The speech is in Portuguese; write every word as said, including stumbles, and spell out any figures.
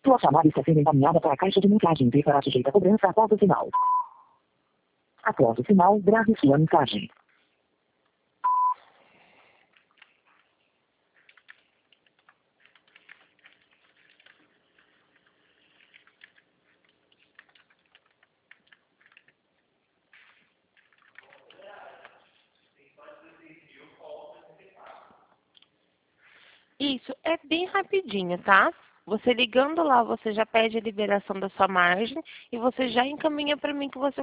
Sua chamada está sendo encaminhada para a caixa de mensagem e será sujeita a cobrança após o sinal. Após o sinal, grave sua mensagem. Isso, é bem rapidinho, tá? Você ligando lá, você já pede a liberação da sua margem e você já encaminha para mim que você